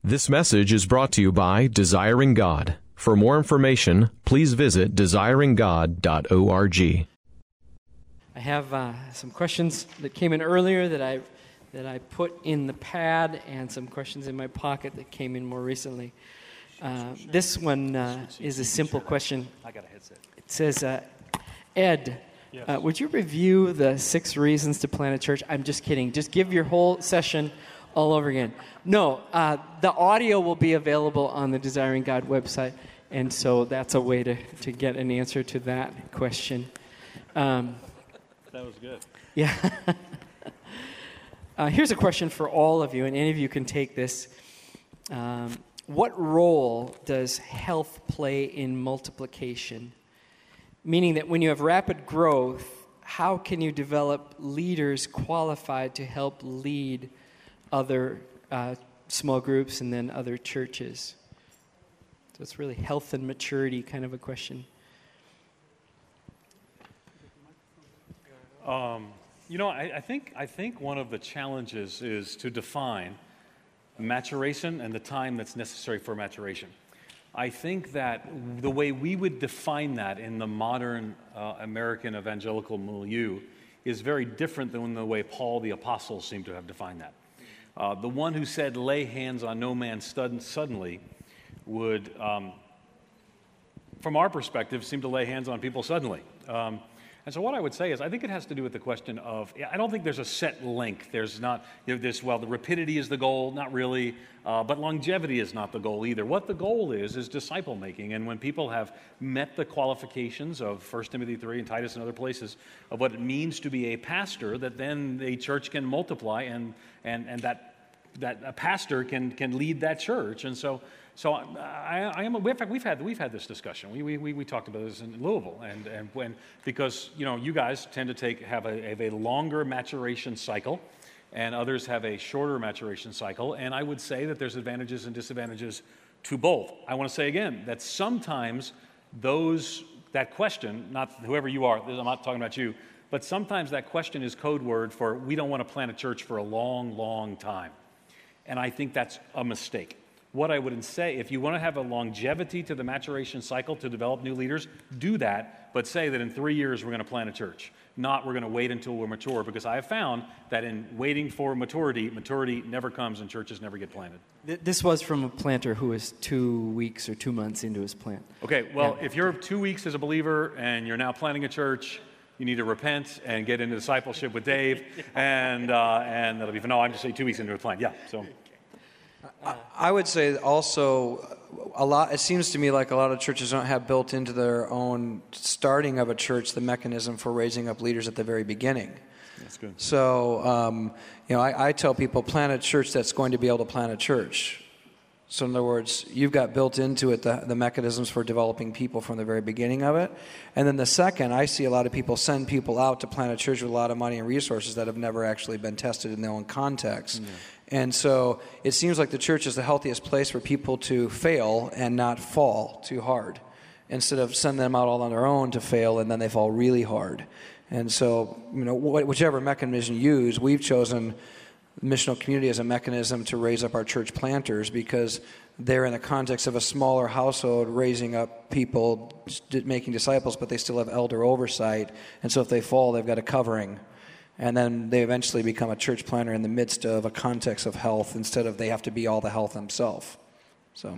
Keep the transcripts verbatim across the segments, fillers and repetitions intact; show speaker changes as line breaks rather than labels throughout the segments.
This message is brought to you by Desiring God. For more information, please visit desiring god dot org.
I have uh, some questions that came in earlier that I that I put in the pad, and some questions in my pocket that came in more recently. Uh, this one uh, is a simple question.
I got a headset.
It says, uh, Ed, uh, would you review the six reasons to plant a church? I'm just kidding. Just give your whole session all over again. No, uh, the audio will be available on the Desiring God website, and so that's a way to, to get an answer to that question. Um,
that was good.
Yeah. uh, here's a question for all of you, and any of you can take this. Um, what role does health play in multiplication? Meaning that when you have rapid growth, how can you develop leaders qualified to help lead other uh, small groups and then other churches? So it's really health and maturity kind of a question.
Um, you know, I, I think I think one of the challenges is to define maturation and the time that's necessary for maturation. I think that the way we would define that in the modern uh, American evangelical milieu is very different than the way Paul the Apostle seemed to have defined that. Uh, the one who said, lay hands on no man stud- suddenly, would, um, from our perspective, seem to lay hands on people suddenly. Um, and so what I would say is, I think it has to do with the question of, I don't think there's a set length. There's not, you know, this, well, the rapidity is the goal, not really, uh, but longevity is not the goal either. What the goal is, is disciple making. And when people have met the qualifications of First Timothy three and Titus and other places of what it means to be a pastor, that then a church can multiply and and and that that a pastor can can lead that church. And so so I, I am. In fact, we've had we've had this discussion. We we we talked about this in Louisville, and and when because you know you guys tend to take have a have a longer maturation cycle, and others have a shorter maturation cycle. And I would say that there's advantages and disadvantages to both. I want to say again that sometimes those that question, not whoever you are, I'm not talking about you, but sometimes that question is code word for we don't want to plant a church for a long, long time. And I think that's a mistake. What I would say, if you want to have a longevity to the maturation cycle to develop new leaders, do that, but say that in three years we're going to plant a church. Not we're going to wait until we're mature, because I have found that in waiting for maturity, maturity never comes and churches never get planted.
This was from a planter who was two weeks or two months into his plant.
Okay, well,
Yeah.
if you're two weeks as a believer and you're now planting a church, you need to repent and get into discipleship with Dave, and uh, and that'll be fun. No, I'm just saying two weeks into a plan. Yeah, so.
I, I would say also a lot. It seems to me like a lot of churches don't have built into their own starting of a church the mechanism for raising up leaders at the very beginning.
That's good.
So, um, you know, I, I tell people plant a church that's going to be able to plant a church. So in other words, you've got built into it the, the mechanisms for developing people from the very beginning of it. And then the second, I see a lot of people send people out to plant a church with a lot of money and resources that have never actually been tested in their own context. Mm-hmm. And so it seems like the church is the healthiest place for people to fail and not fall too hard, instead of sending them out all on their own to fail and then they fall really hard. And so, you know, wh- whichever mechanism you use, we've chosen missional community as a mechanism to raise up our church planters, because they're in the context of a smaller household raising up people, making disciples, but they still have elder oversight. And so if they fall, they've got a covering. And then they eventually become a church planter in the midst of a context of health, instead of they have to be all the health themselves. So,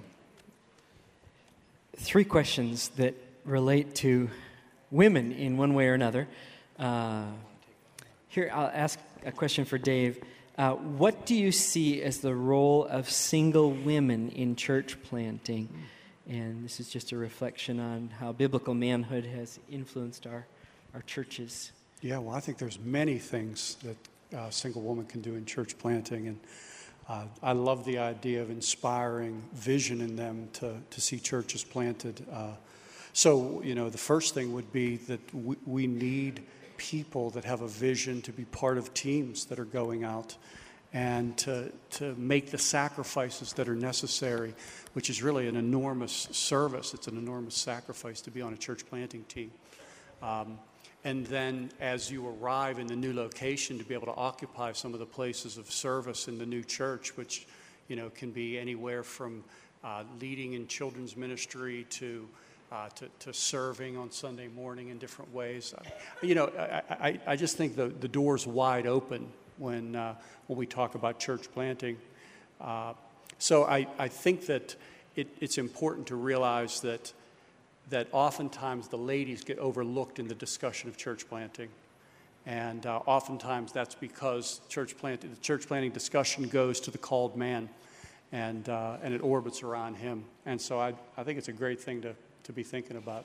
three questions that relate to women in one way or another. Uh, here, I'll ask a question for Dave. Uh, what do you see as the role of single women in church planting? And this is just a reflection on how biblical manhood has influenced our, our churches.
Yeah, well, I think there's many things that a single woman can do in church planting, and uh, I love the idea of inspiring vision in them to, to see churches planted. Uh, so, you know, the first thing would be that we, we need people that have a vision to be part of teams that are going out and to, to make the sacrifices that are necessary, which is really an enormous service. It's an enormous sacrifice to be on a church planting team. Um, And then as you arrive in the new location, to be able to occupy some of the places of service in the new church, which, you know, can be anywhere from uh, leading in children's ministry to, uh, to to serving on Sunday morning in different ways. You know, I, I, I just think the, the door's wide open when uh, when we talk about church planting. Uh, so I, I think that it, it's important to realize that that oftentimes the ladies get overlooked in the discussion of church planting. And uh, oftentimes that's because church planting, the church planting discussion goes to the called man, and uh, and it orbits around him. And so I I think it's a great thing to, to be thinking about.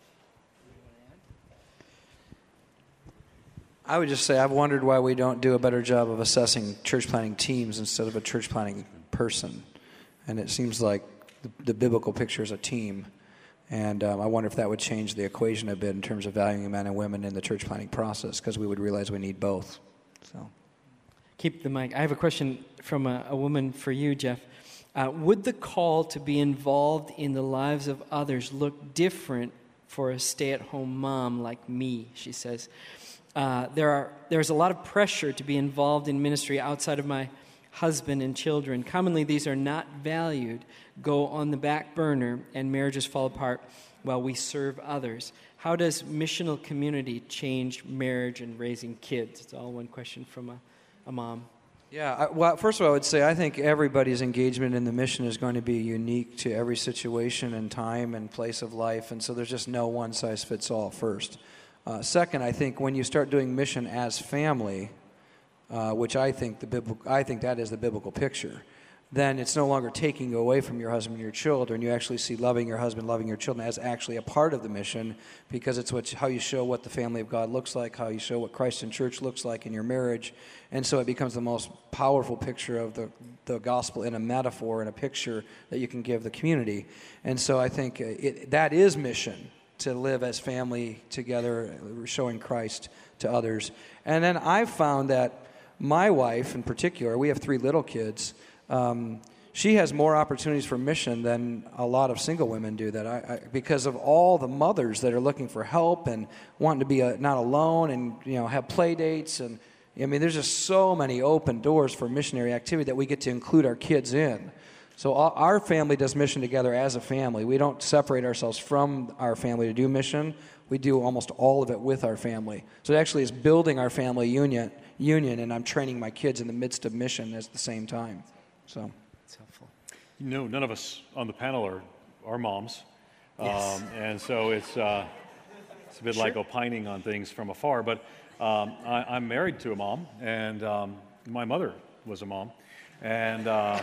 I would just say I've wondered why we don't do a better job of assessing church planting teams instead of a church planting person. And it seems like the, the biblical picture is a team. And um, I wonder if that would change the equation a bit in terms of valuing men and women in the church planting process, because we would realize we need both. So,
keep the mic. I have a question from a, a woman for you, Jeff. Uh, would the call to be involved in the lives of others look different for a stay-at-home mom like me? She says, uh, there are there's a lot of pressure to be involved in ministry outside of my husband and children. Commonly, these are not valued, go on the back burner, and marriages fall apart while we serve others. How does missional community change marriage and raising kids? It's all one question from a, a mom.
Yeah, I, well, first of all, I would say I think everybody's engagement in the mission is going to be unique to every situation and time and place of life, and so there's just no one-size-fits-all first. Uh, second, I think when you start doing mission as family, Uh, which I think the biblical, I think that is the biblical picture, then it's no longer taking away from your husband and your children. You actually see loving your husband, loving your children as actually a part of the mission, because it's what, how you show what the family of God looks like, how you show what Christ in church looks like in your marriage, and so it becomes the most powerful picture of the, the gospel in a metaphor and a picture that you can give the community. And so I think it, that is mission, to live as family together, showing Christ to others. And then I've found that my wife, in particular, we have three little kids. Um, she has more opportunities for mission than a lot of single women do. That I, I, because of all the mothers that are looking for help and wanting to be a, not alone, and you know have play dates, and I mean, there's just so many open doors for missionary activity that we get to include our kids in. So our family does mission together as a family. We don't separate ourselves from our family to do mission. We do almost all of it with our family. So it actually is building our family union. Union, and I'm training my kids in the midst of mission at the same time. So
that's helpful.
You know, none of us on the panel are, are moms.
Yes.
Um, and so it's, uh, it's a bit sure. like opining on things from afar. But um, I, I'm married to a mom, and um, my mother was a mom. And uh,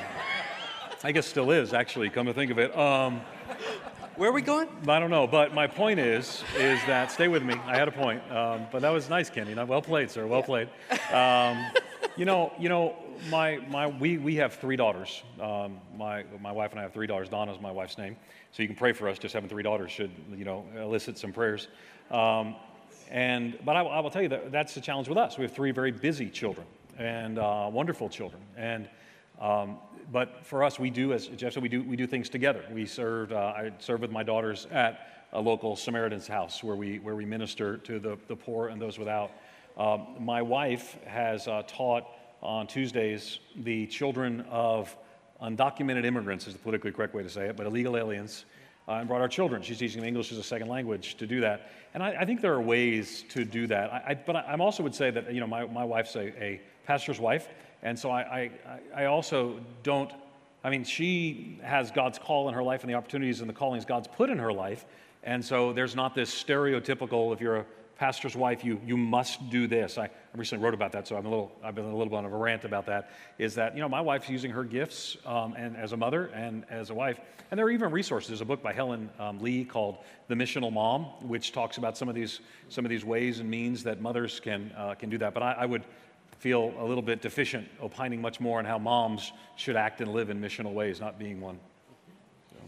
I guess still is, actually, come to think of it. Um,
Where are we going?
I don't know, but my point is, is that, stay with me, I had a point, um, but that was nice, Kenny. Well played, sir, well played. Um, you know, you know, my, my, we, we have three daughters. Um, my, my wife and I have three daughters. Donna's my wife's name. So you can pray for us. Just having three daughters should, you know, elicit some prayers. Um, and, but I, I will tell you that that's the challenge with us. We have three very busy children and uh, wonderful children. And, um, But for us, we do, as Jeff said, we do we do things together. We served. Uh, I served with my daughters at a local Samaritan's house where we where we minister to the, the poor and those without. Um, my wife has uh, taught on Tuesdays the children of undocumented immigrants, is the politically correct way to say it, but illegal aliens, uh, and brought our children. She's teaching them English as a second language to do that. And I, I think there are ways to do that. I, I, but I I'm also would say that you know my my wife's a, a pastor's wife. And so I, I, I also don't, I mean, she has God's call in her life and the opportunities and the callings God's put in her life. And so there's not this stereotypical, if you're a pastor's wife, you you must do this. I recently wrote about that, so I'm a little, I've been a little bit of a rant about that, is that, you know, my wife's using her gifts um, and as a mother and as a wife. And there are even resources. There's a book by Helen um, Lee called The Missional Mom, which talks about some of these some of these ways and means that mothers can uh, can do that. But I, I would feel a little bit deficient opining much more on how moms should act and live in missional ways, not being one. So.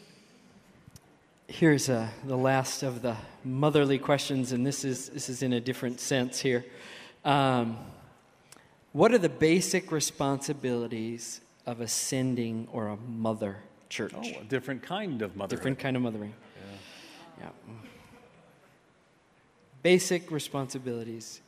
Here's uh, the last of the motherly questions, and this is this is in a different sense here. Um, what are the basic responsibilities of a sending or a mother church?
Oh, a different kind of mothering.
Different kind of mothering.
Yeah.
Yeah. Basic responsibilities.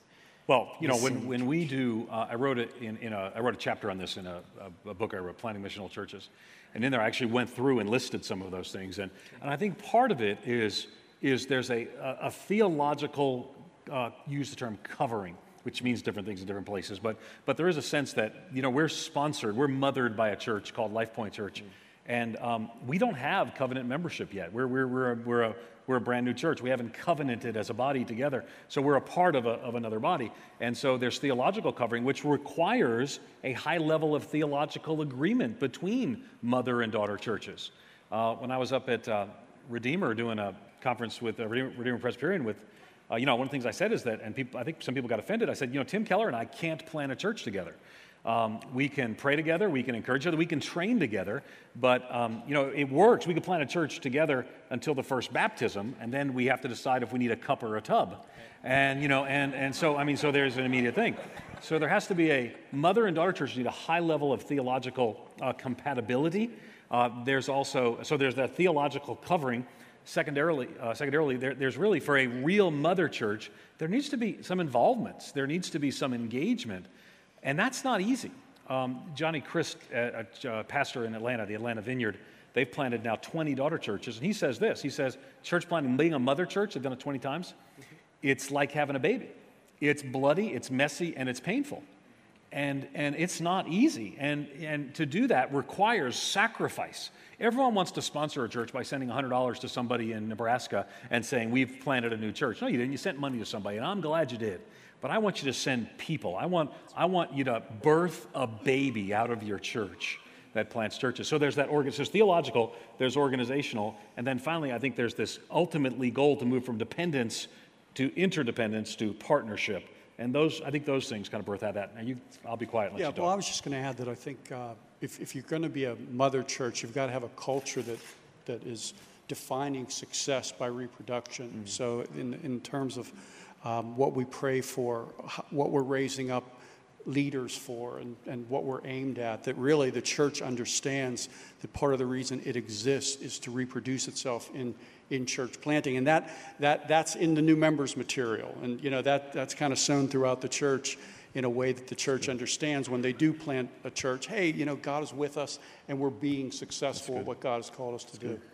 Well, you know, when, when we do, uh, I wrote it in, in a, I wrote a chapter on this in a, a, a book I wrote, Planting Missional Churches. And in there I actually went through and listed some of those things. And, and I think part of it is, is there's a, a, a theological, uh, use the term covering, which means different things in different places. But, but there is a sense that, you know, we're sponsored, we're mothered by a church called Life Point Church. Mm. And um, we don't have covenant membership yet. We're, we're, we're, a, we're, a, we're a brand new church. We haven't covenanted as a body together. So we're a part of, a, of another body. And so there's theological covering, which requires a high level of theological agreement between mother and daughter churches. Uh, when I was up at uh, Redeemer doing a conference with uh, Redeemer, Redeemer Presbyterian with, uh, you know, one of the things I said is that, and people, I think some people got offended, I said, you know, Tim Keller and I can't plant a church together. Um, we can pray together, we can encourage each other, we can train together, but, um, you know, it works. We can plant a church together until the first baptism, and then we have to decide if we need a cup or a tub. And, you know, and, and so, I mean, so there's an immediate thing. So there has to be a mother and daughter church need a high level of theological uh, compatibility. Uh, there's also, so there's that theological covering. Secondarily, uh, secondarily there, there's really, for a real mother church, there needs to be some involvement. There needs to be some engagement. And that's not easy. Um, Johnny Christ, a, a pastor in Atlanta, the Atlanta Vineyard, they've planted now twenty daughter churches. And he says this, he says, church planting, being a mother church, they've done it twenty times, mm-hmm. It's like having a baby. It's bloody, it's messy, and it's painful. And and it's not easy. And, and to do that requires sacrifice. Everyone wants to sponsor a church by sending one hundred dollars to somebody in Nebraska and saying, we've planted a new church. No, you didn't. You sent money to somebody, and I'm glad you did. But I want you to send people. I want, I want you to birth a baby out of your church that plants churches. So there's that organ. So there's theological, there's organizational, and then finally I think there's this ultimately goal to move from dependence to interdependence to partnership. And those, I think those things kind of birth out that. And you, I'll be quiet and let
yeah,
you talk.
Well, I was just going to add that I think uh, if, if you're going to be a mother church, you've got to have a culture that, that is defining success by reproduction. Mm-hmm. So in, in terms of um, what we pray for, what we're raising up leaders for, and, and what we're aimed at, that really the church understands that part of the reason it exists is to reproduce itself in in church planting, and that that that's in the new members material, and you know that that's kind of sown throughout the church in a way that the church understands when they do plant a church. Hey, you know, God is with us, and we're being successful at what God has called us to that's do. Good.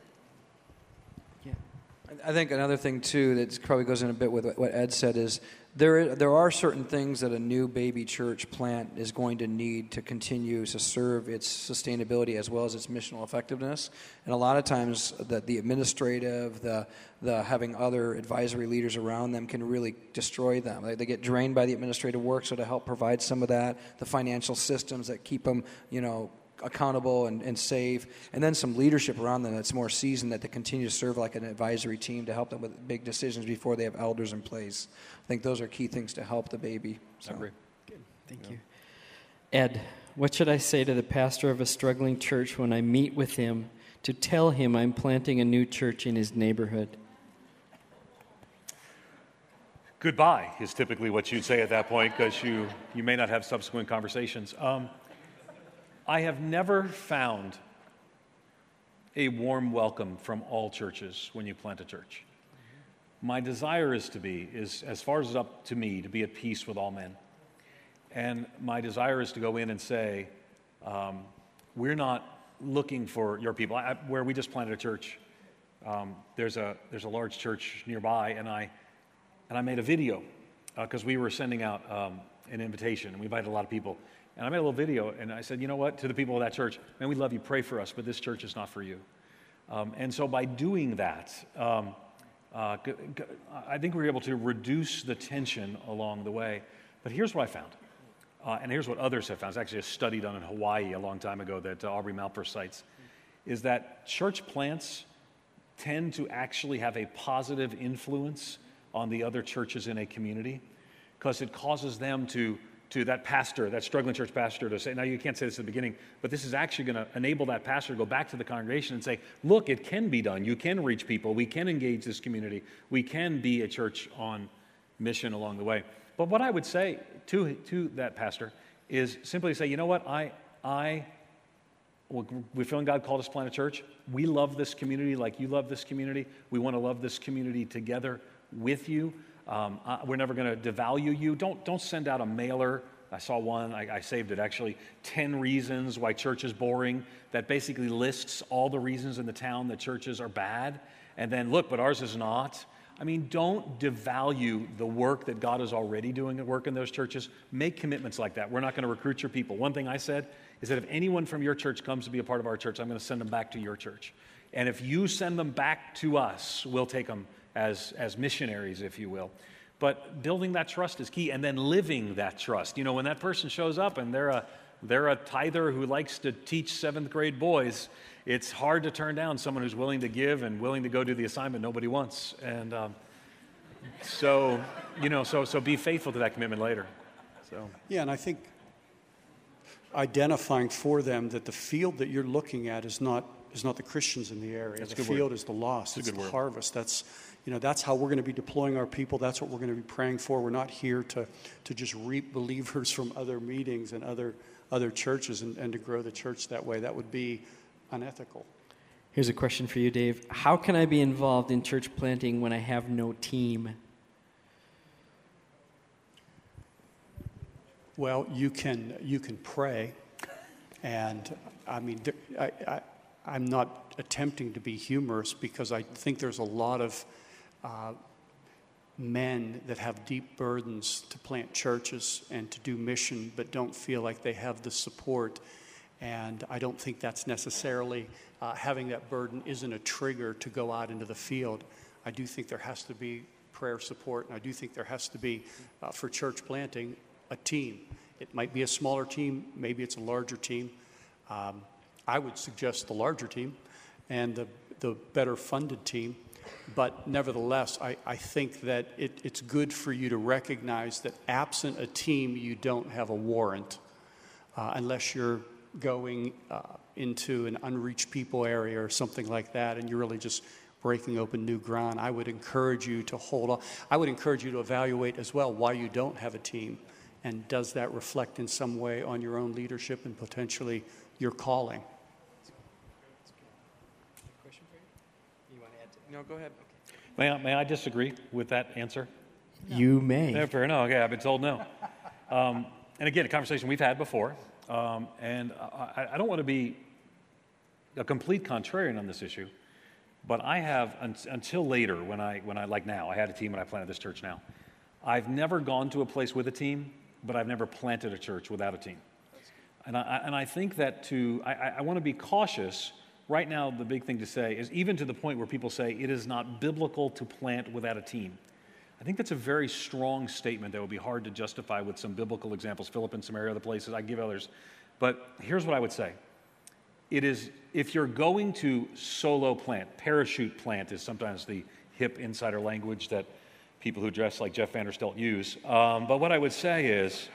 I think another thing, too, that probably goes in a bit with what Ed said is there there are certain things that a new baby church plant is going to need to continue to serve its sustainability as well as its missional effectiveness. And a lot of times that the administrative, the the having other advisory leaders around them can really destroy them. They, they get drained by the administrative work, so to help provide some of that, the financial systems that keep them, you know, accountable and, and safe, and then some leadership around them that's more seasoned, that they continue to serve like an advisory team to help them with big decisions before they have elders in place. I think those are key things to help the baby. So.
I agree.
Good. Thank yeah. you. Ed, what should I say to the pastor of a struggling church when I meet with him to tell him I'm planting a new church in his neighborhood?
Goodbye is typically what you'd say at that point, because you, you may not have subsequent conversations. Um, I have never found a warm welcome from all churches when you plant a church. My desire is to be, is as far as it's up to me, to be at peace with all men. And my desire is to go in and say, um, we're not looking for your people. I, where we just planted a church, um, there's a there's a large church nearby, and I and I made a video because uh, we were sending out um, an invitation, and we invited a lot of people. And I made a little video, and I said, you know what, to the people of that church, man, we love you, pray for us, but this church is not for you. Um, and so by doing that, um, uh, g- g- I think we were able to reduce the tension along the way. But here's what I found, uh, and here's what others have found. It's actually a study done in Hawaii a long time ago that uh, Aubrey Malper cites, is that church plants tend to actually have a positive influence on the other churches in a community, because it causes them to to that pastor, that struggling church pastor, to say, now you can't say this at the beginning, but this is actually going to enable that pastor to go back to the congregation and say, look, it can be done. You can reach people. We can engage this community. We can be a church on mission along the way. But what I would say to, to that pastor is simply say, you know what, I, I, we're feeling God called us to plant a church. We love this community like you love this community. We want to love this community together with you. Um, uh, we're never going to devalue you. Don't, don't send out a mailer. I saw one, I, I saved it actually, ten reasons why church is boring, that basically lists all the reasons in the town that churches are bad. And then, look, but ours is not. I mean, don't devalue the work that God is already doing at work in those churches. Make commitments like that. We're not going to recruit your people. One thing I said is that if anyone from your church comes to be a part of our church, I'm going to send them back to your church. And if you send them back to us, we'll take them as, as missionaries, if you will. But building that trust is key, and then living that trust. You know, when that person shows up and they're a, they're a tither who likes to teach seventh grade boys, it's hard to turn down someone who's willing to give and willing to go do the assignment nobody wants. And um, so, you know, so so be faithful to that commitment later. So
Yeah, and I think identifying for them that the field that you're looking at is not is not the Christians in the area.
That's a
the
good word.
field is the lost.
That's a
It's
good
the
word.
harvest. That's you know that's how we're going to be deploying our people. That's what we're going to be praying for. We're not here to to just reap believers from other meetings and other other churches and, and to grow the church that way. That would be unethical.
Here's a question for you, Dave. How can I be involved in church planting when I have no team?
Well, you can you can pray, and I mean, there, I, I, I'm not attempting to be humorous because I think there's a lot of uh, men that have deep burdens to plant churches and to do mission, but don't feel like they have the support. And I don't think that's necessarily uh, having that burden isn't a trigger to go out into the field. I do think there has to be prayer support, and I do think there has to be, uh, for church planting, a team. It might be a smaller team, maybe it's a larger team. Um, I would suggest the larger team and the, the better funded team. But nevertheless, I, I think that it, it's good for you to recognize that absent a team, you don't have a warrant, uh, unless you're going uh, into an unreached people area or something like that, and you're really just breaking open new ground. I would encourage you to hold on. I would encourage you to evaluate as well why you don't have a team, and does that reflect in some way on your own leadership and potentially your calling?
Question for you? You want to add to? No, go ahead.
May I, may I disagree with that answer?
You may.
Yeah, fair enough. Okay, I've been told no. Um, and again, a conversation we've had before. Um, and I, I don't want to be a complete contrarian on this issue, but I have, un- until later, when I, when I, like now, I had a team and I planted this church now. I've never gone to a place with a team, but I've never planted a church without a team. And I, and I think that to, I, I want to be cautious. Right now, the big thing to say is, even to the point where people say it is not biblical to plant without a team. I think that's a very strong statement that would be hard to justify with some biblical examples, Philip and Samaria, other places, I can give others. But here's what I would say. It is, if you're going to solo plant, parachute plant is sometimes the hip insider language that people who dress like Jeff Vanderstelt use. Um, but what I would say is,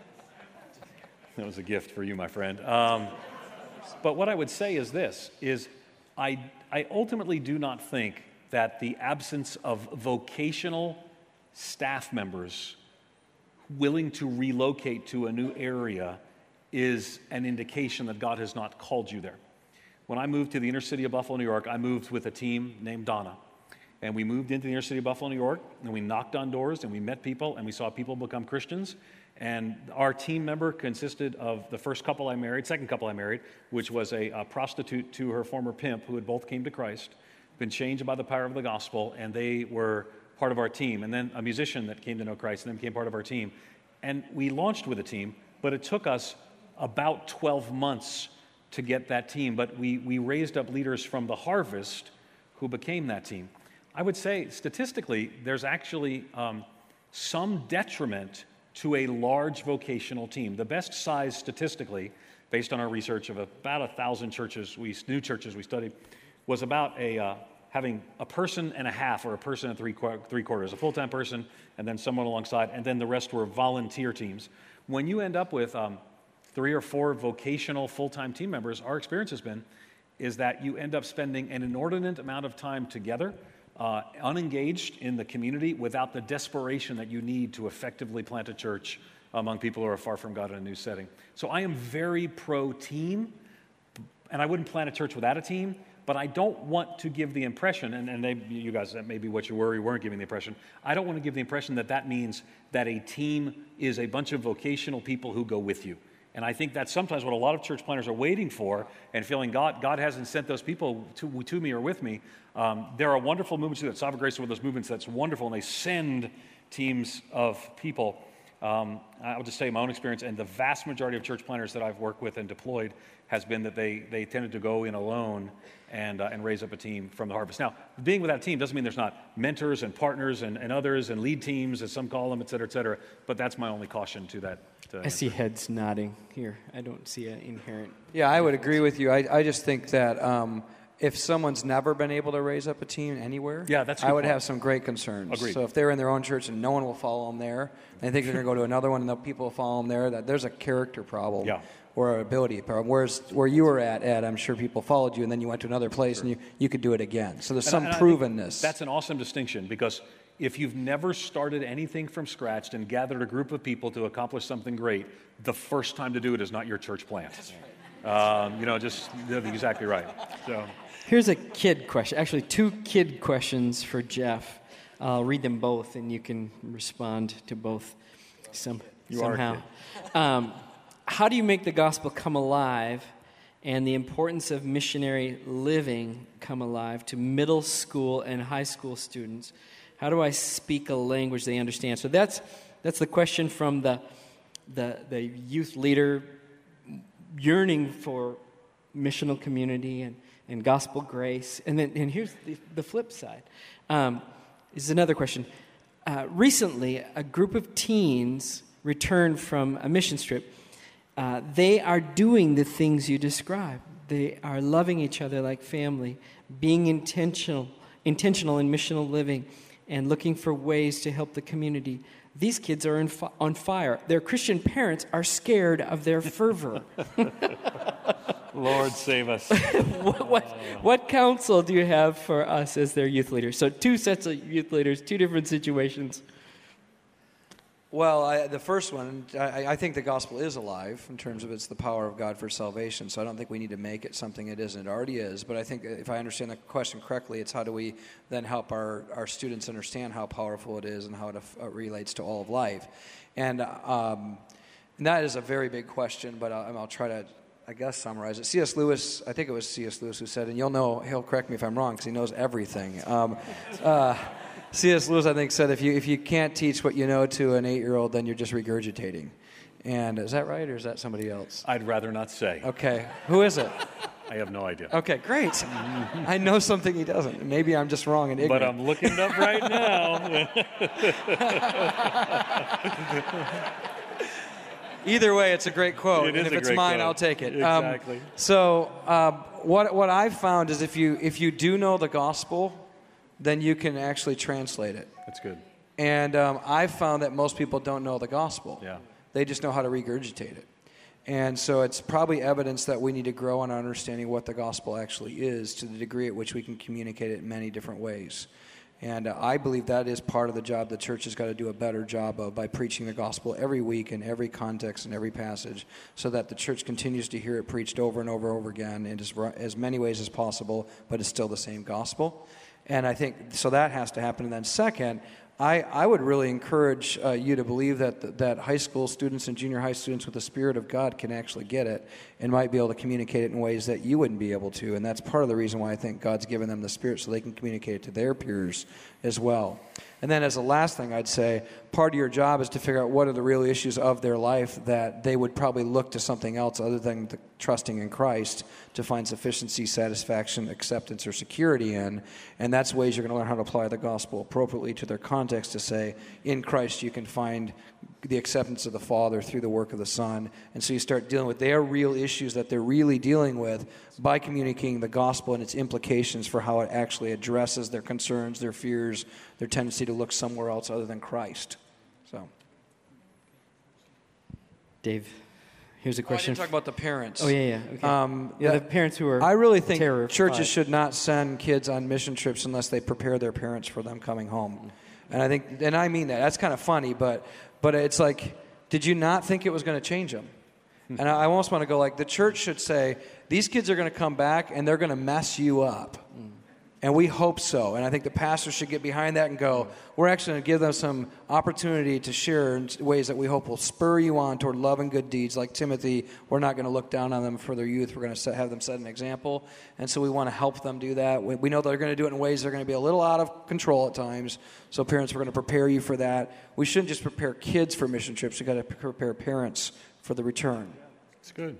that was a gift for you, my friend. Um, but what I would say is this, is I, I ultimately do not think that the absence of vocational staff members willing to relocate to a new area is an indication that God has not called you there. When I moved to the inner city of Buffalo, New York, I moved with a team named Donna. And we moved into the inner city of Buffalo, New York, and we knocked on doors, and we met people, and we saw people become Christians. And our team member consisted of the first couple I married, second couple I married, which was a, a prostitute to her former pimp, who had both came to Christ, been changed by the power of the gospel, and they were part of our team. And then a musician that came to know Christ and then became part of our team. And we launched with a team, but it took us about twelve months to get that team. But we, we raised up leaders from the harvest who became that team. I would say, statistically, there's actually um, some detriment to a large vocational team. The best size statistically, based on our research of about a thousand churches, we new churches we studied, was about a uh, having a person and a half, or a person and three three quarters, a full-time person, and then someone alongside, and then the rest were volunteer teams. When you end up with um, three or four vocational full-time team members, our experience has been is that you end up spending an inordinate amount of time together, uh, unengaged in the community, without the desperation that you need to effectively plant a church among people who are far from God in a new setting. So I am very pro-team, and I wouldn't plant a church without a team, But I don't want to give the impression, and, and they, you guys, that may be what you were, you weren't giving the impression. I don't want to give the impression that that means that a team is a bunch of vocational people who go with you. And I think that's sometimes what a lot of church planners are waiting for and feeling God God hasn't sent those people to, to me or with me. Um, there are wonderful movements that Sovereign Grace are one of those movements that's wonderful, and they send teams of people. Um, I'll just say my own experience, and the vast majority of church planners that I've worked with and deployed has been that they they tended to go in alone and uh, and raise up a team from the harvest. Now, being without a team doesn't mean there's not mentors and partners and, and others and lead teams, as some call them, et cetera, et cetera. But that's my only caution to that. To
I see heads nodding here. I don't see an inherent...
Yeah, I would agree with you. I, I just think that um, if someone's never been able to raise up a team anywhere,
yeah, that's a
I
good
would
point.
have some great concerns.
Agreed.
So if they're in their own church and no one will follow them there, and they think they're going to go to another one and the people will follow them there, that there's a character problem.
Yeah.
Or an ability problem. Whereas where you were at, Ed, I'm sure people followed you, and then you went to another place, sure. and you, you could do it again. So there's
And
some
I- and I
provenness.
think That's an awesome distinction, because if you've never started anything from scratch and gathered a group of people to accomplish something great, the first time to do it is not your church plant. That's right. Um, you know, just that's exactly right. So
Here's a kid question. Actually, two kid questions for Jeff. I'll read them both, and you can respond to both some,
You are a
somehow. Um, how do you make the gospel come alive and the importance of missionary living come alive to middle school and high school students? How do I speak a language they understand? So that's that's the question from the the, the youth leader yearning for missional community and, and gospel grace. And then and here's the, the flip side. Um, is another question. Uh, recently, a group of teens returned from a mission trip. Uh, they are doing the things you described. They are loving each other like family, being intentional, intentional in missional living, and looking for ways to help the community. These kids are in fi- on fire. Their Christian parents are scared of their fervor.
Lord save us.
what, what, what counsel do you have for us as their youth leaders? So two sets of youth leaders, two different situations.
Well, I, the first one, I, I think the gospel is alive in terms of it's the power of God for salvation. So I don't think we need to make it something it isn't. It already is. But I think if I understand the question correctly, it's how do we then help our, our students understand how powerful it is and how it uh, relates to all of life. And, um, and that is a very big question, but I'll, I'll try to, I guess, summarize it. C S. Lewis, I think it was C S. Lewis who said, and you'll know, he'll correct me if I'm wrong because he knows everything. Um, uh, C S. Lewis, I think, said if you if you can't teach what you know to an eight-year-old, then you're just regurgitating. And is that right, or is that somebody else?
I'd rather not say.
Okay. Who is it?
I have no idea.
Okay, great. I know something he doesn't. Maybe I'm just wrong and ignorant.
But I'm looking it up right now.
Either way, it's a great quote.
It
and
is
if
a
it's
great
mine,
quote.
I'll take it.
Exactly.
Um, so um, what what I've found is if you if you do know the gospel, then you can actually translate it.
That's good.
And um, I've found that most people don't know the gospel.
Yeah.
They just know how to regurgitate it. And so it's probably evidence that we need to grow in our understanding what the gospel actually is to the degree at which we can communicate it in many different ways. And uh, I believe that is part of the job the church has got to do a better job of by preaching the gospel every week in every context and every passage so that the church continues to hear it preached over and over and over again in as, as many ways as possible, but it's still the same gospel. And I think, so that has to happen. And then second, I, I would really encourage uh, you to believe that that high school students and junior high students with the Spirit of God can actually get it and might be able to communicate it in ways that you wouldn't be able to. And that's part of the reason why I think God's given them the Spirit so they can communicate it to their peers as well. And then as a last thing, I'd say part of your job is to figure out what are the real issues of their life that they would probably look to something else other than the trusting in Christ to find sufficiency, satisfaction, acceptance, or security in. And that's ways you're going to learn how to apply the gospel appropriately to their context to say, in Christ you can find the acceptance of the Father through the work of the Son. And so you start dealing with their real issues that they're really dealing with by communicating the gospel and its implications for how it actually addresses their concerns, their fears, their tendency to look somewhere else other than Christ. So,
Dave, here's a
oh, I
question.
didn't talk about the parents.
Oh, yeah, yeah. Okay.
Um,
yeah,
yeah,
the parents who are
I really think
terrified.
churches should not send kids on mission trips unless they prepare their parents for them coming home. And I think, and I mean that. That's kind of funny, but but it's like, did you not think it was going to change them? And I almost want to go like, the church should say, these kids are going to come back and they're going to mess you up. Mm. And we hope so. And I think the pastor should get behind that and go, we're actually going to give them some opportunity to share in ways that we hope will spur you on toward love and good deeds. Like Timothy, we're not going to look down on them for their youth. We're going to set, have them set an example. And so we want to help them do that. We, we know they're going to do it in ways that are going to be a little out of control at times. So parents, we're going to prepare you for that. We shouldn't just prepare kids for mission trips. We've got to prepare parents for the return.
It's good.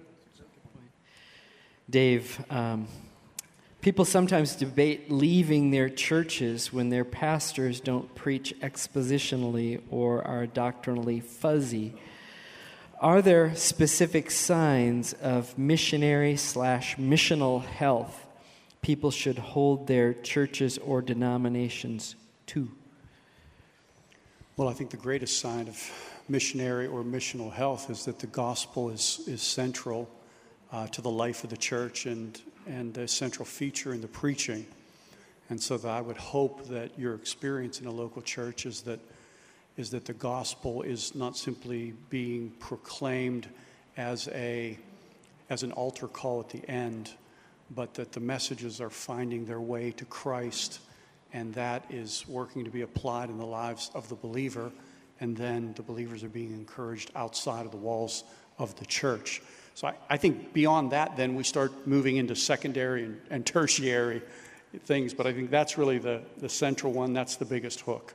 Dave, um, people sometimes debate leaving their churches when their pastors don't preach expositionally or are doctrinally fuzzy. Are there specific signs of missionary slash missional health people should hold their churches or denominations to?
Well, I think the greatest sign of missionary or missional health is that the gospel is, is central uh, to the life of the church and and a central feature in the preaching. And so that I would hope that your experience in a local church is that is that the gospel is not simply being proclaimed as a as an altar call at the end, but that the messages are finding their way to Christ, and that is working to be applied in the lives of the believer, and then the believers are being encouraged outside of the walls of the church. So I, I think beyond that, then we start moving into secondary and, and tertiary things. But I think that's really the, the central one. That's the biggest hook.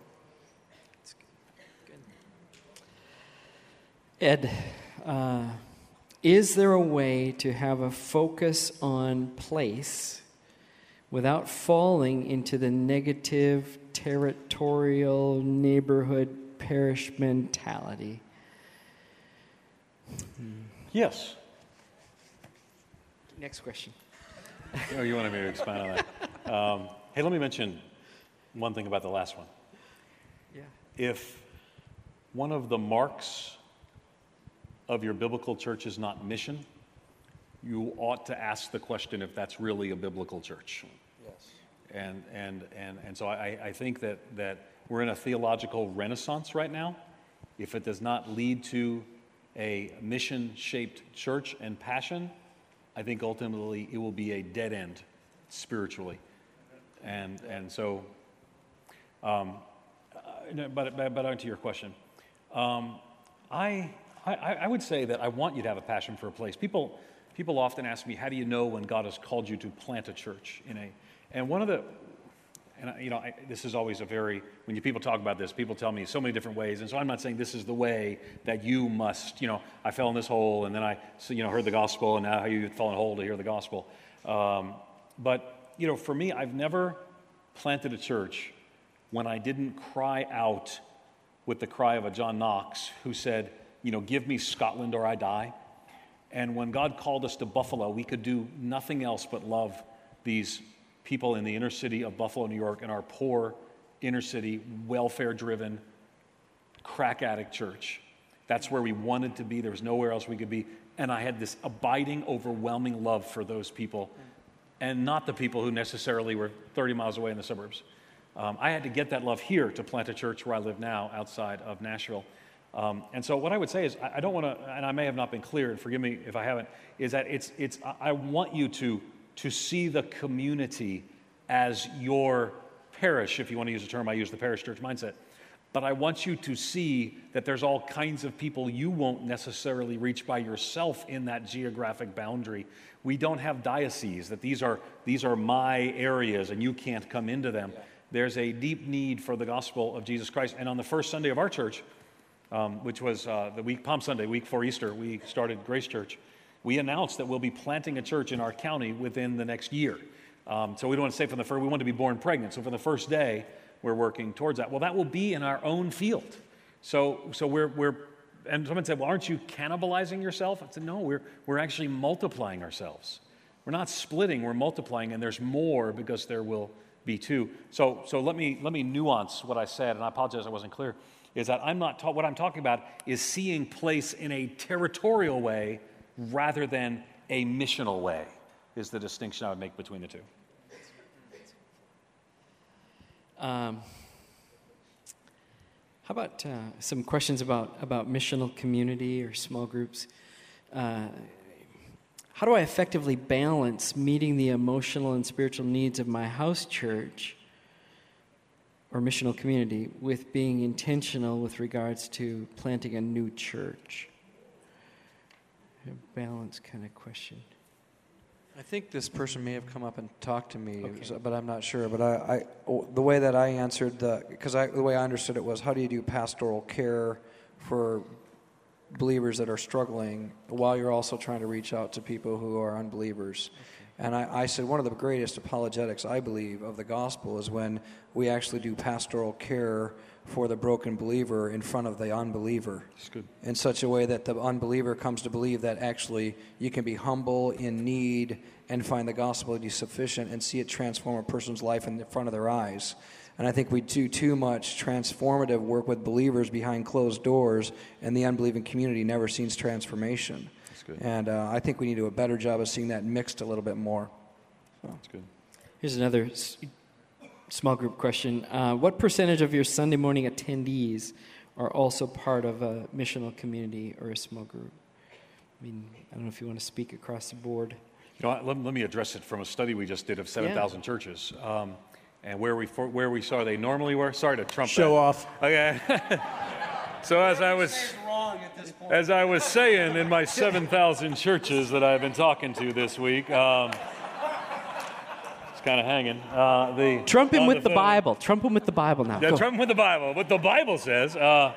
Ed, uh, is there a way to have a focus on place without falling into the negative, territorial, neighborhood, parish mentality?
Yes.
Next question.
Oh, you wanted me to expand on that. Um, hey, let me mention one thing about the last one.
Yeah.
If one of the marks of your biblical church is not mission, you ought to ask the question if that's really a biblical church.
Yes.
And and and and so I, I think that that we're in a theological renaissance right now. If it does not lead to a mission-shaped church and passion, I think ultimately it will be a dead end spiritually. And and so, um, uh, but, but but on to your question, um, I, I I would say that I want you to have a passion for a place. People people often ask me, how do you know when God has called you to plant a church in a? And one of the And, you know, I, this is always a very, when you people talk about this, people tell me so many different ways. And so I'm not saying this is the way that you must, you know, I fell in this hole and then I, so, you know, heard the gospel and now you fell in a hole to hear the gospel. Um, but, you know, for me, I've never planted a church when I didn't cry out with the cry of a John Knox who said, you know, give me Scotland or I die. And when God called us to Buffalo, we could do nothing else but love these people in the inner city of Buffalo, New York, and our poor inner city, welfare-driven, crack addict church. That's where we wanted to be. There was nowhere else we could be. And I had this abiding, overwhelming love for those people, and not the people who necessarily were thirty miles away in the suburbs. Um, I had to get that love here to plant a church where I live now, outside of Nashville. Um, and so what I would say is, I, I don't want to, and I may have not been clear, and forgive me if I haven't, is that it's, it's. I want you to to see the community as your parish, if you want to use the term I use, the parish church mindset. But I want you to see that there's all kinds of people you won't necessarily reach by yourself in that geographic boundary. We don't have dioceses, that these are these are my areas and you can't come into them. Yeah. There's a deep need for the gospel of Jesus Christ. And on the first Sunday of our church, um, which was uh, the week, Palm Sunday, week before Easter, we started Grace Church. We announced that we'll be planting a church in our county within the next year. Um, so we don't want to say from the first, we want to be born pregnant. So from the first day, we're working towards that. Well, that will be in our own field. So so we're, we're and someone said, well, aren't you cannibalizing yourself? I said, no, we're, we're actually multiplying ourselves. We're not splitting, we're multiplying, and there's more because there will be two. So so let me let me nuance what I said, and I apologize I wasn't clear, is that I'm not, ta- what I'm talking about is seeing place in a territorial way rather than a missional way, is the distinction I would make between the two.
Um, how about uh, some questions about, about missional community or small groups? uh, how do I effectively balance meeting the emotional and spiritual needs of my house church or missional community with being intentional with regards to planting a new church? A balance kind of question.
I think this person may have come up and talked to me,
Okay.
so- but I'm not sure. But I, I oh, the way that I answered the, because I, the way I understood it was, how do you do pastoral care for believers that are struggling while you're also trying to reach out to people who are unbelievers? Okay. And I, I said one of the greatest apologetics, I believe, of the gospel is when we actually do pastoral care for the broken believer in front of the unbeliever.
That's good.
In such a way that the unbeliever comes to believe that actually you can be humble, in need, and find the gospel to be sufficient and see it transform a person's life in the front of their eyes. And I think we do too much transformative work with believers behind closed doors, and the unbelieving community never sees transformation.
That's good.
And uh, I think we need to do a better job of seeing that mixed a little bit more. So.
That's good.
Here's another s- small group question. Uh, what percentage of your Sunday morning attendees are also part of a missional community or a small group? I mean, I don't know if you want to speak across the board.
You know, let, let me address it from a study we just did of seven thousand yeah. churches, um, and where we for, where we saw they normally were. Sorry to trump
Show
that.
off.
Okay. So as I was as I was saying in my seven thousand churches that I've been talking to this week, um, it's kind of hanging. Uh, the
Trump him with
the,
the
phone.
Bible. Trump him with the Bible now.
Yeah,
Go.
Trump him with the Bible. What the Bible says. Uh,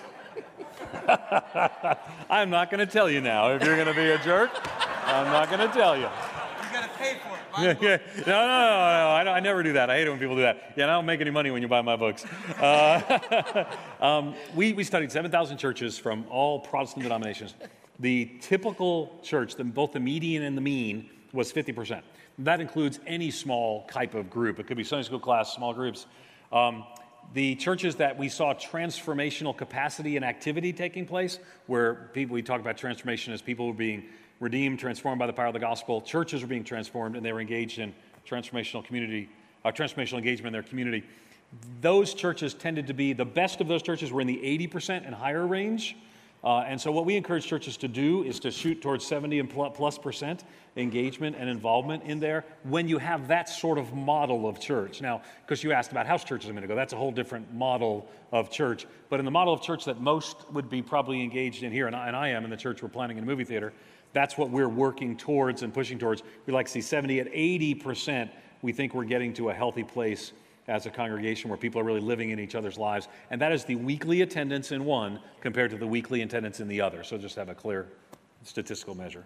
I'm not going to tell you now. If you're going to be a jerk, I'm not going to tell you.
You got to pay for it.
Yeah, yeah. No, no, no, no. I, don't, I never do that. I hate it when people do that. Yeah, I don't make any money when you buy my books. Uh, um, we, we studied seven thousand churches from all Protestant denominations. The typical church, the, both the median and the mean, was fifty percent. That includes any small type of group. It could be Sunday school class, small groups. Um, the churches that we saw transformational capacity and activity taking place, where people, we talk about transformation as people were being redeemed, transformed by the power of the gospel. Churches were being transformed, and they were engaged in transformational community, uh, transformational engagement in their community. Those churches tended to be, the best of those churches were in the eighty percent and higher range. Uh, and so what we encourage churches to do is to shoot towards seventy and plus percent engagement and involvement in there when you have that sort of model of church. Now, because you asked about house churches a minute ago, that's a whole different model of church. But in the model of church that most would be probably engaged in here, and I, and I am in the church we're planning in a movie theater, that's what we're working towards and pushing towards. We like to see seventy and eighty percent. We think we're getting to a healthy place as a congregation where people are really living in each other's lives. And that is the weekly attendance in one compared to the weekly attendance in the other. So just have a clear statistical measure.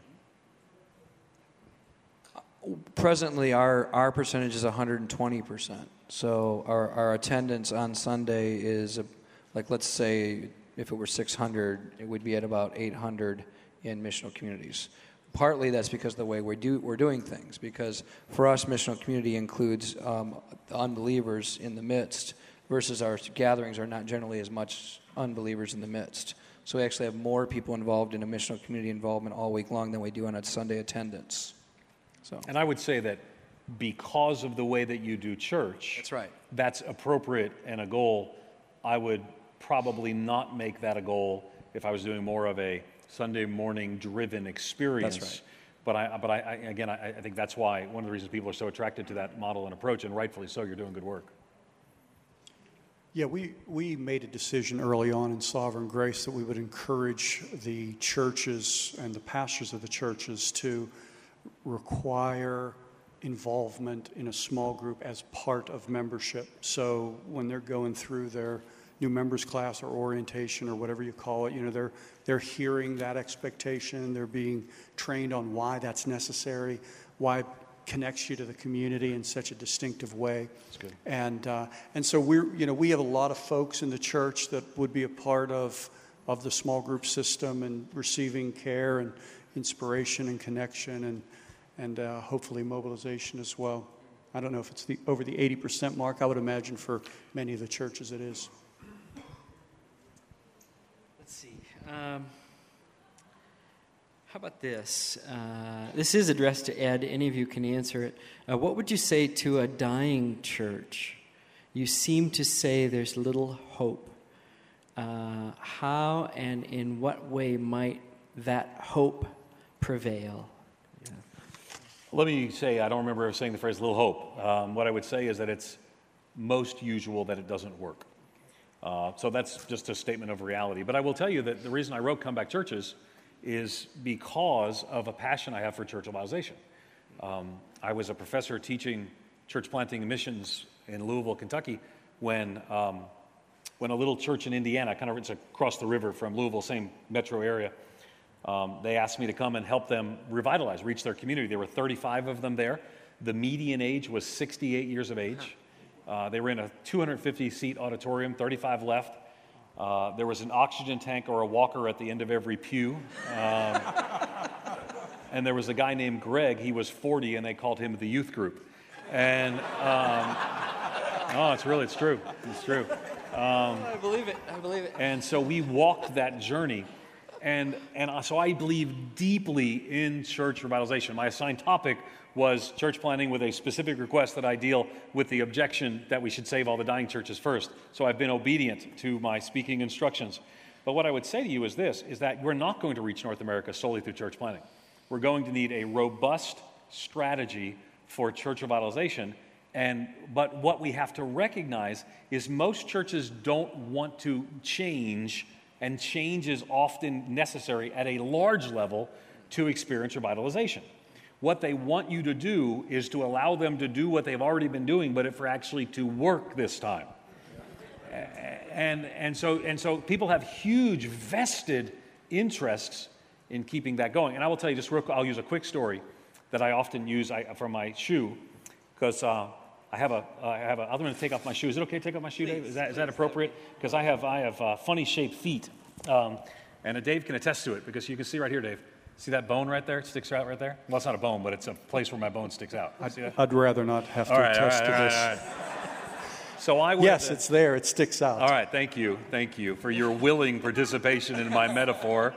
Presently, our, our percentage is one hundred twenty percent. So our, our attendance on Sunday is, a, like, let's say if it were six hundred, it would be at about eight hundred in missional communities. Partly that's because of the way we do, we're doing things, because for us, missional community includes um, unbelievers in the midst, versus our gatherings are not generally as much unbelievers in the midst. So we actually have more people involved in a missional community involvement all week long than we do on a Sunday attendance. So.
And I would say that because of the way that you do church,
That's right.
That's appropriate and a goal. I would probably not make that a goal if I was doing more of a Sunday morning driven experience.
That's right.
But I, but I, I again, I, I think that's why one of the reasons people are so attracted to that model and approach, and rightfully so. You're doing good work.
Yeah, we, we made a decision early on in Sovereign Grace that we would encourage the churches and the pastors of the churches to require involvement in a small group as part of membership. So when they're going through their new members class or orientation or whatever you call it, you know, they're they're hearing that expectation. They're being trained on why that's necessary, why it connects you to the community in such a distinctive way.
That's good.
And uh, and so we're you know we have a lot of folks in the church that would be a part of of the small group system and receiving care and inspiration and connection and and uh, hopefully mobilization as well. I don't know if it's the over the eighty percent mark. I would imagine for many of the churches it is.
Let's see. Um, how about this? Uh, this is addressed to Ed. Any of you can answer it. Uh, what would you say to a dying church? You seem to say there's little hope. Uh, how and in what way might that hope prevail?
Let me say, I don't remember ever saying the phrase little hope. Um, what I would say is that it's most usual that it doesn't work. Uh, so that's just a statement of reality. But I will tell you that the reason I wrote Comeback Churches is because of a passion I have for church revitalization. Um, I was a professor teaching church planting and missions in Louisville, Kentucky, when um, when a little church in Indiana, kind of it's across the river from Louisville, same metro area, um, they asked me to come and help them revitalize, reach their community. There were thirty-five of them there. The median age was sixty-eight years of age. Uh, they were in a two hundred fifty seat auditorium, thirty-five left. Uh, there was an oxygen tank or a walker at the end of every pew. Um, and there was a guy named Greg. He was forty, and they called him the youth group. And, um, oh, it's really, it's true. It's true. Um,
I believe it. I believe it.
and so we walked that journey. And, and so I believe deeply in church revitalization. My assigned topic was church planting with a specific request that I deal with the objection that we should save all the dying churches first. So I've been obedient to my speaking instructions. But what I would say to you is this, is that we're not going to reach North America solely through church planting. We're going to need a robust strategy for church revitalization. And, but what we have to recognize is most churches don't want to change, and change is often necessary at a large level to experience revitalization. What they want you to do is to allow them to do what they've already been doing, but it for actually to work this time. And, and, so, and so people have huge vested interests in keeping that going. And I will tell you just real quick, I'll use a quick story that I often use I, from my shoe, because uh, I have a, uh, I have a, I'm going to take off my shoe. Is it okay to take off my shoe, Dave? Is that, is that appropriate? Because I have, I have uh, funny shaped feet. Um, and uh, Dave can attest to it, because you can see right here, Dave. See that bone right there? It sticks out right there? Well, it's not a bone, but it's a place where my bone sticks out.
I'd,
See that?
I'd rather not have to
All right,
attest
all right,
to
all
this.
right, all right. So I wear
Yes,
the,
it's there. It sticks out.
all right, thank you. Thank you for your willing participation in my metaphor.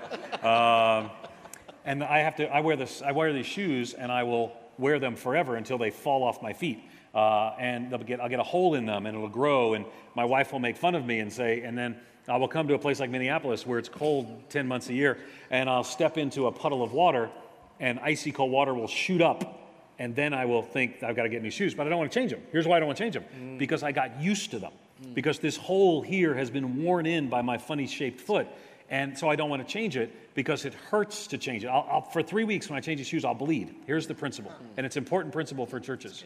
Um, and I have to, I wear this, I wear these shoes, and I will wear them forever until they fall off my feet. Uh, and they'll get, I'll get a hole in them, and it'll grow, and my wife will make fun of me and say, and then I will come to a place like Minneapolis where it's cold ten months a year, and I'll step into a puddle of water, and icy cold water will shoot up, and then I will think I've got to get new shoes, but I don't want to change them. Here's why I don't want to change them. Mm. Because I got used to them. Mm. Because this hole here has been worn in by my funny shaped foot, and so I don't want to change it because it hurts to change it. I'll, I'll, for three weeks when I change the shoes, I'll bleed. Here's the principle, and it's an important principle for churches.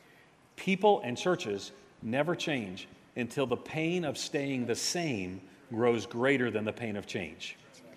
People and churches never change until the pain of staying the same grows greater than the pain of change.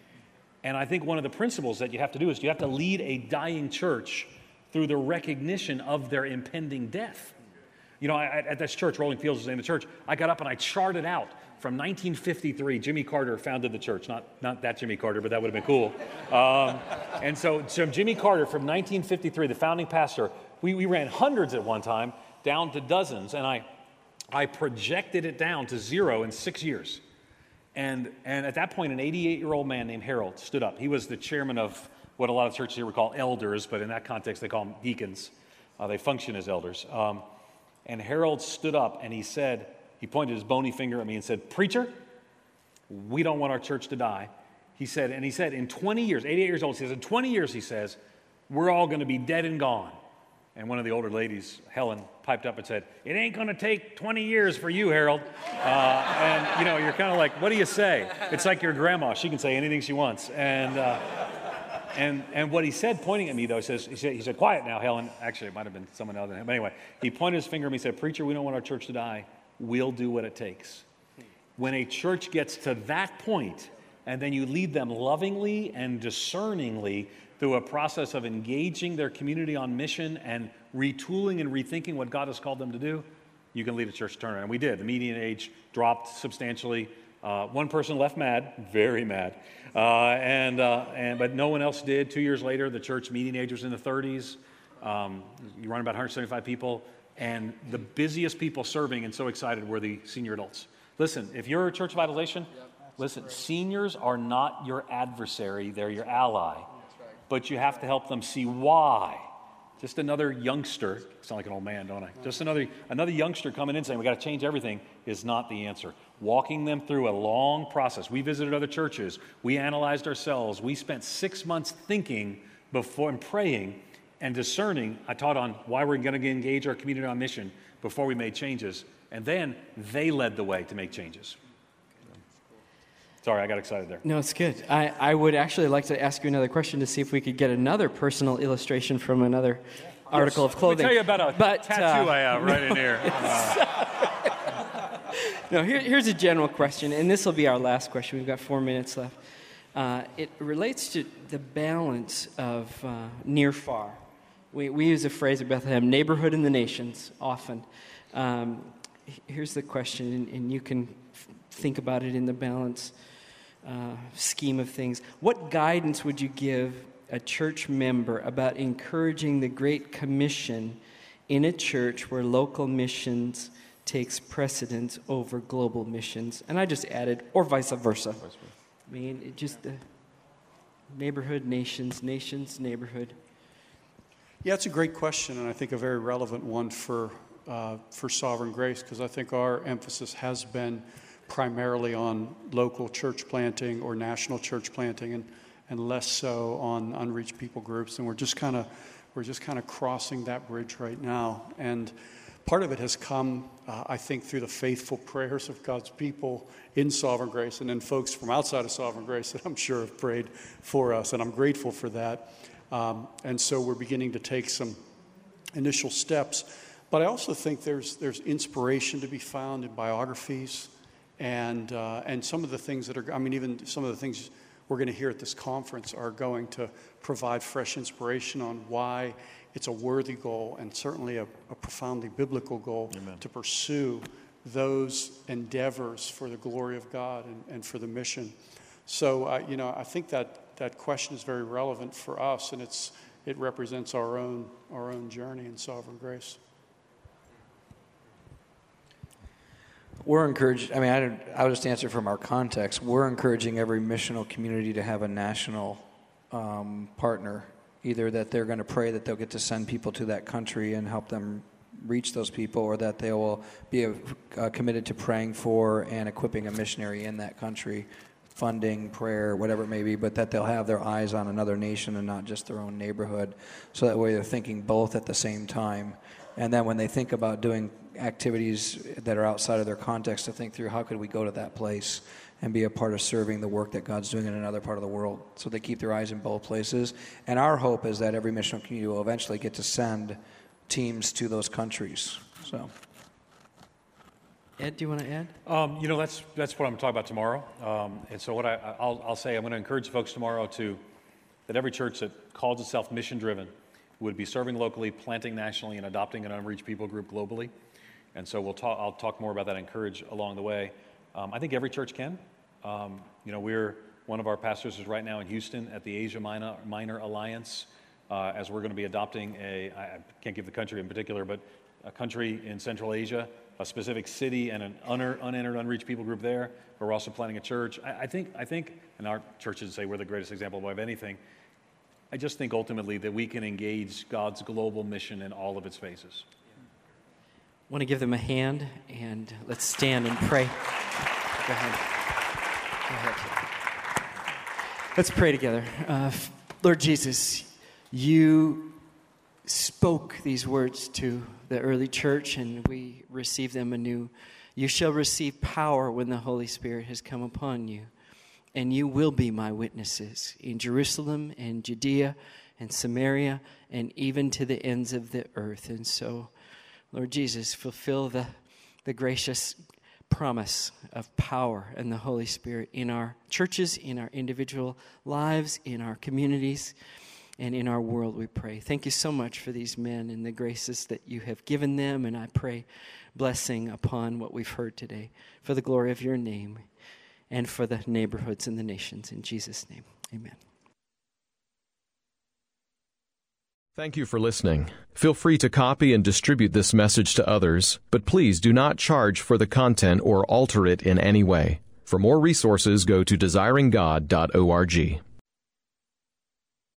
And I think one of the principles that you have to do is you have to lead a dying church through the recognition of their impending death. You know, I, at this church, Rolling Fields is the name of the church, I got up and I charted out from nineteen fifty-three, Jimmy Carter founded the church. Not, not that Jimmy Carter, but that would have been cool. Um, and so, so Jimmy Carter from nineteen fifty-three, the founding pastor, we, we ran hundreds at one time, down to dozens, and I, I projected it down to zero in six years. And, and at that point, an eighty-eight-year-old man named Harold stood up. He was the chairman of what a lot of churches here would call elders, but in that context, they call them deacons. Uh, they function as elders. Um, and Harold stood up, and he said, he pointed his bony finger at me and said, "Preacher, we don't want our church to die." He said, and he said, in twenty years, eighty-eight years old, he says, in twenty years, he says, we're all going to be dead and gone. And one of the older ladies, Helen, piped up and said, "It ain't going to take twenty years for you, Harold." Uh, and, you know, you're kind of like, what do you say? It's like your grandma. She can say anything she wants. And uh, and and what he said, pointing at me, though, he, says, he, said, he said, "Quiet now, Helen." Actually, it might have been someone other than him. But anyway, he pointed his finger at me and said, "Preacher, we don't want our church to die. We'll do what it takes." When a church gets to that point, and then you lead them lovingly and discerningly through a process of engaging their community on mission and retooling and rethinking what God has called them to do, you can lead a church turnaround. And we did. The median age dropped substantially. Uh, one person left mad, very mad, uh, and uh, and but no one else did. Two years later, the church median age was in the thirties. Um, you run about one hundred seventy-five people, and the busiest people serving and so excited were the senior adults. Listen, if you're a church revitalization, yep, listen, right. Seniors are not your adversary; they're your ally. Right. But you have to help them see why. Just another youngster, I sound like an old man, don't I? No. Just another another youngster coming in saying, we got to change everything, is not the answer. Walking them through a long process. We visited other churches. We analyzed ourselves. We spent six months thinking before and praying and discerning. I taught on why we're going to engage our community on mission before we made changes, and then they led the way to make changes. Sorry, I got excited there.
No, it's good. I, I would actually like to ask you another question to see if we could get another personal illustration from another article
yes.
of clothing.
Let me tell you about a
but,
tattoo
uh,
I have right in here. Uh,
no, here, here's a general question, and this will be our last question. We've got four minutes left. Uh, it relates to the balance of uh, near-far. We, we use a phrase at Bethlehem, neighborhood in the nations, often. Um, here's the question, and, and you can f- think about it in the balance uh, scheme of things. What guidance would you give a church member about encouraging the Great Commission in a church where local missions takes precedence over global missions? And I just added, or vice versa. I mean, it just the neighborhood, nations, nations, neighborhood.
Yeah, it's a great question, and I think a very relevant one for uh, for Sovereign Grace, because I think our emphasis has been primarily on local church planting or national church planting, and, and less so on unreached people groups. And we're just kind of we're just kind of crossing that bridge right now. And part of it has come, uh, I think, through the faithful prayers of God's people in Sovereign Grace, and then folks from outside of Sovereign Grace that I'm sure have prayed for us, and I'm grateful for that. Um, and so we're beginning to take some initial steps. But I also think there's there's inspiration to be found in biographies, and uh, and some of the things that are, I mean, even some of the things we're going to hear at this conference are going to provide fresh inspiration on why it's a worthy goal, and certainly a, a profoundly biblical goal, Amen. To pursue those endeavors for the glory of God and, and for the mission. So, uh, you know, I think that that question is very relevant for us, and it's it represents our own our own journey in Sovereign Grace.
We're encouraged, I mean, I, don't, I would just answer from our context. We're encouraging every missional community to have a national um, partner, either that they're going to pray that they'll get to send people to that country and help them reach those people, or that they will be uh, committed to praying for and equipping a missionary in that country, funding, prayer, whatever it may be, but that they'll have their eyes on another nation and not just their own neighborhood. So that way they're thinking both at the same time. And then when they think about doing activities that are outside of their context, to think through how could we go to that place and be a part of serving the work that God's doing in another part of the world. So they keep their eyes in both places. And our hope is that every missional community will eventually get to send teams to those countries. So,
Ed, do you want to add?
Um, you know, that's that's what I'm talking about tomorrow. Um, and so what I, I'll, I'll say, I'm going to encourage folks tomorrow to that every church that calls itself mission-driven would be serving locally, planting nationally, and adopting an unreached people group globally. And so we'll talk. I'll talk more about that. Encourage along the way. Um, I think every church can. Um, you know, we're one of our pastors is right now in Houston at the Asia Minor, Minor Alliance, uh, as we're going to be adopting a. I can't give the country in particular, but a country in Central Asia, a specific city, and an un- unentered, unreached people group there. We're also planning a church. I, I think. I think, and our churches say we're the greatest example of anything. I just think ultimately that we can engage God's global mission in all of its phases.
I want to give them a hand, and let's stand and pray. Go ahead. Go ahead. Let's pray together. Uh, Lord Jesus, you spoke these words to the early church, and we receive them anew. You shall receive power when the Holy Spirit has come upon you, and you will be my witnesses in Jerusalem and Judea and Samaria and even to the ends of the earth. And so, Lord Jesus, fulfill the, the gracious promise of power and the Holy Spirit in our churches, in our individual lives, in our communities, and in our world, we pray. Thank you so much for these men and the graces that you have given them, and I pray blessing upon what we've heard today for the glory of your name and for the neighborhoods and the nations. In Jesus' name, amen.
Thank you for listening. Feel free to copy and distribute this message to others, but please do not charge for the content or alter it in any way. For more resources, go to desiring god dot org.